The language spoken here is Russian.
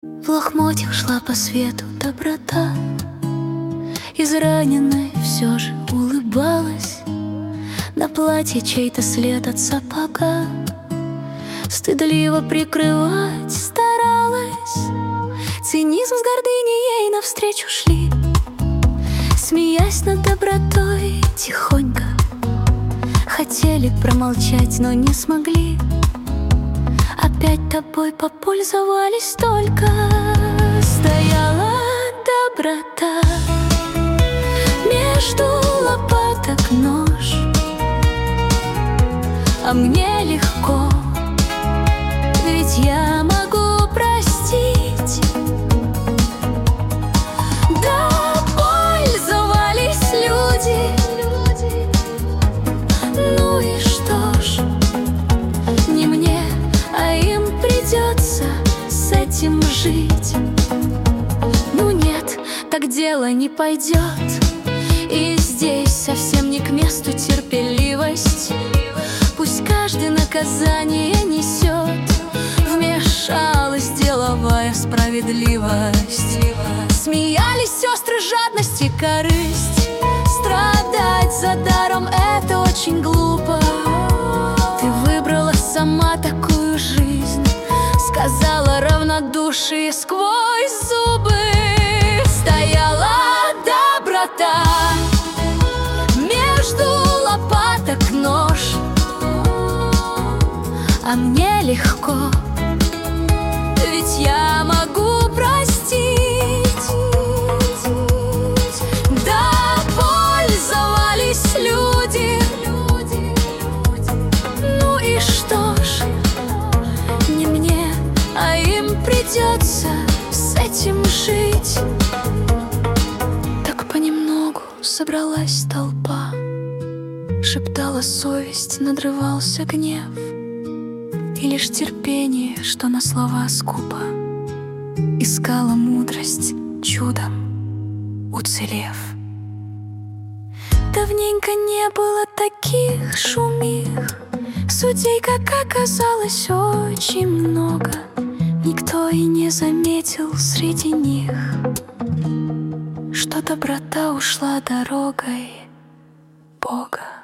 В лохмотьях шла по свету доброта, израненная все же улыбалась. На платье чей-то след от сапога стыдливо прикрывать старалась. Цинизм с гордыней ей навстречу шли, смеясь над добротой тихонько. Хотели промолчать, но не смогли. Опять тобой попользовались только. Стояла доброта, между лопаток нож, а мне легко, ведь я могу простить. Да, пользовались люди, ну и что ж, не мне, а им придется с этим жить. Ну нет, так дело не пойдет, и здесь совсем не к месту терпеливость. Пусть каждый наказание несет, вмешалась деловая справедливость. Смеялись сестры жадность и корысть. Страдать за даром — это очень глупо. Ты выбрала сама такую жизнь, сказала равнодушие сквозь зубы. Стояла доброта, между лопаток нож, а мне легко, ведь я могу простить. Да, пользовались люди, ну и что ж, не мне, а им придется с этим жить. Так понемногу собралась толпа, шептала совесть, надрывался гнев, и лишь терпение, что на слова скупо, искала мудрость, чудом уцелев. Давненько не было таких шумих, судей, как оказалось, очень много. Никто и не заметил среди них, что доброта ушла дорогой Бога.